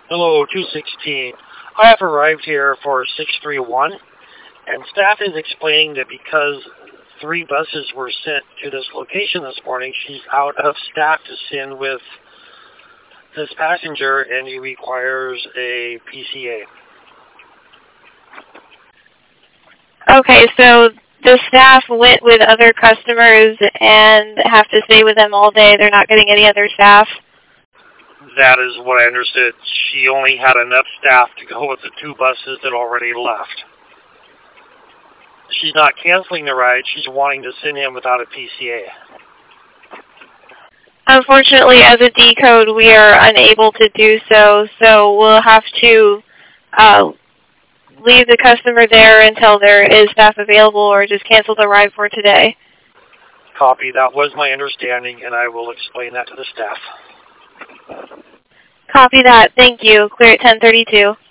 Hello, 216. I have arrived here for 631, and staff is explaining that because 3 buses were sent to this location this morning, she's out of staff to send with this passenger, and he requires a PCA. Okay, so the staff went with other customers and have to stay with them all day. They're not getting any other staff? That is what I understood. She only had enough staff to go with the 2 buses that already left. She's not canceling the ride. She's wanting to send him without a PCA. Unfortunately, as a D code, we are unable to do so, so we'll have to leave the customer there until there is staff available or just cancel the ride for today. Copy. That was my understanding, and I will explain that to the staff. Copy that. Thank you. Clear at 1032.